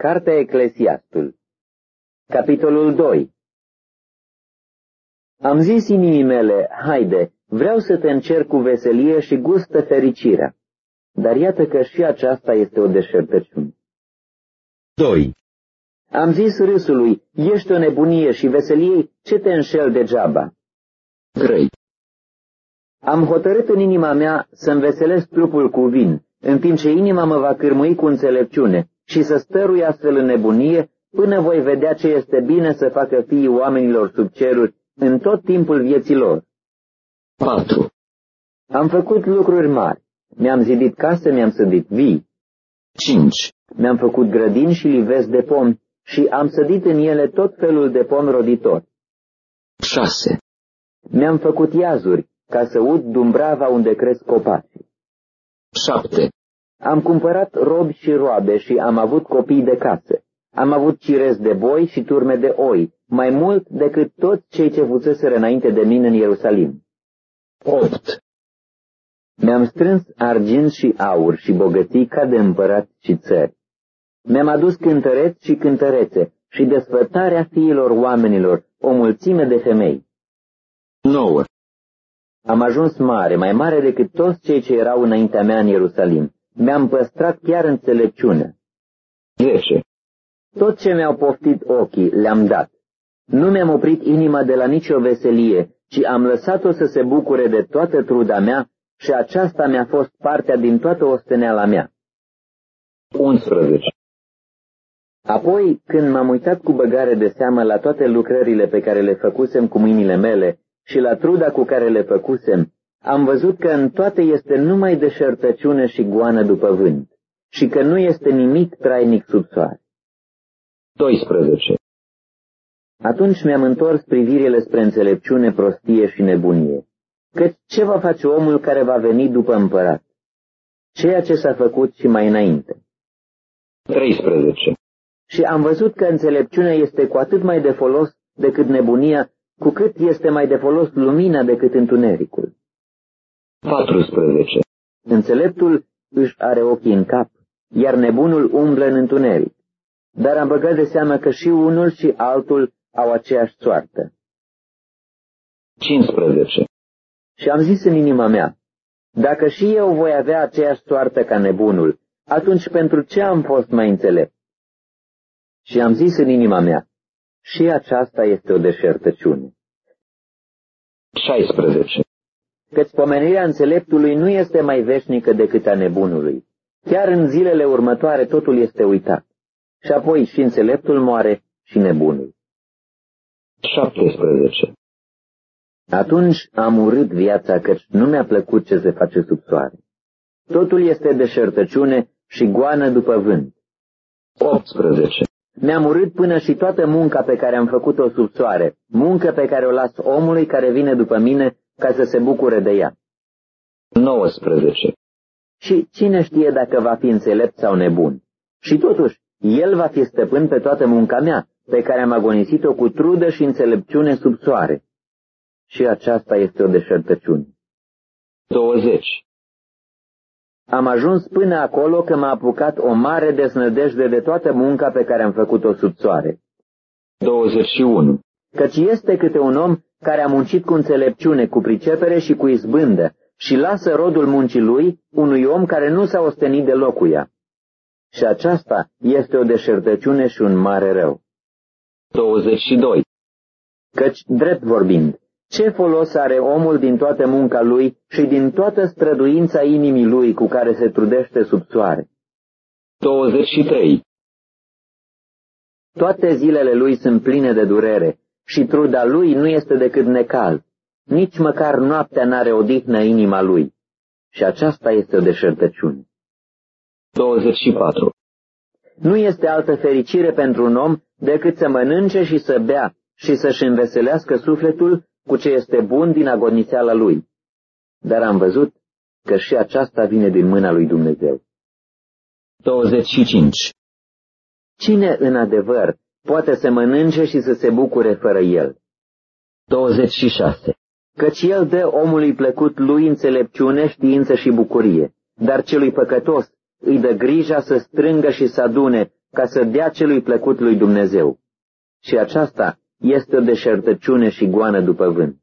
Cartea Eclesiastul, capitolul 2. Am zis inimii mele, haide, vreau să te încerc cu veselie și gustă fericirea, dar iată că și aceasta este o deșertăciune. 2. Am zis râsului, ești o nebunie, și veseliei, ce te înșel degeaba. 3. Am hotărât în inima mea să-mi veselesc trupul cu vin, în timp ce inima mă va cârmui cu înțelepciune și să stărui astfel în nebunie, până voi vedea ce este bine să facă fiii oamenilor sub ceruri în tot timpul vieții lor. 4. Am făcut lucruri mari, mi-am zidit case, mi-am sădit vii. 5. Mi-am făcut grădini și livezi de pomi și am sădit în ele tot felul de pomi roditori. 6. Mi-am făcut iazuri ca să ud dumbrava unde cresc copacii. 7. Am cumpărat robi și roabe și am avut copii de case. Am avut cirezi de boi și turme de oi, mai mult decât toți cei ce fuseseră înainte de mine în Ierusalim. 8. Mi-am strâns argint și aur și bogății ca de împărați și țări. Mi-am adus cântăreți și cântărețe și desfătarea fiilor oamenilor, o mulțime de femei. 9. Am ajuns mare, mai mare decât toți cei ce erau înaintea mea în Ierusalim. Mi-am păstrat chiar înțelepciunea. 10. Tot ce mi-au poftit ochii le-am dat. Nu mi-am oprit inima de la nicio veselie, ci am lăsat-o să se bucure de toată truda mea și aceasta mi-a fost partea din toată osteneala mea. 11. Apoi, când m-am uitat cu băgare de seamă la toate lucrările pe care le făcusem cu mâinile mele și la truda cu care le făcusem, am văzut că în toate este numai deșertăciune și goană după vânt și că nu este nimic trainic sub soare. 12. Atunci mi-am întors privirile spre înțelepciune, prostie și nebunie. Căci ce va face omul care va veni după împărat? Ceea ce s-a făcut și mai înainte. 13. Și am văzut că înțelepciunea este cu atât mai de folos decât nebunia, cu cât este mai de folos lumina decât întunericul. 14. Înțeleptul își are ochii în cap, iar nebunul umblă în întuneric. Dar am băgat de seamă că și unul și altul au aceeași soartă. 15. Și am zis în inima mea, dacă și eu voi avea aceeași soartă ca nebunul, atunci pentru ce am fost mai înțelept? Și am zis în inima mea, și aceasta este o deșertăciune. 16. Căci pomenirea înțeleptului nu este mai veșnică decât a nebunului. Chiar în zilele următoare totul este uitat. Și apoi și înțeleptul moare și nebunul. 17. Atunci am urât viața, căci nu mi-a plăcut ce se face sub soare. Totul este deșertăciune și goană după vânt. 18. Mi-am urât până și toată munca pe care am făcut-o sub soare, muncă pe care o las omului care vine după mine ca să se bucure de ea. 19. Și cine știe dacă va fi înțelept sau nebun? Și totuși, el va fi stăpân pe toată munca mea, pe care am agonisit-o cu trudă și înțelepciune sub soare. Și aceasta este o deșertăciune. 20. Am ajuns până acolo că m-a apucat o mare desnădejde de toată munca pe care am făcut-o sub soare. 21. Căci este câte un om care a muncit cu înțelepciune, cu pricepere și cu izbândă, și lasă rodul muncii lui unui om care nu s-a ostenit deloc cu ea. Și aceasta este o deșertăciune și un mare rău. 22. Căci, drept vorbind, ce folos are omul din toată munca lui și din toată străduința inimii lui cu care se trudește sub soare? 23. Toate zilele lui sunt pline de durere și truda lui nu este decât necaz. Nici măcar noaptea n-are odihnă inima lui. Și aceasta este o deșertăciune. 24. Nu este altă fericire pentru un om decât să mănânce și să bea și să-și înveselească sufletul cu ce este bun din agoniseala lui. Dar am văzut că și aceasta vine din mâna lui Dumnezeu. 25. Cine în adevăr poate să mănânce și să se bucure fără el? 26. Căci el dă omului plăcut lui înțelepciune, știință și bucurie, dar celui păcătos îi dă grija să strângă și să adune ca să dea celui plăcut lui Dumnezeu. Și aceasta este o deșertăciune și goană după vânt.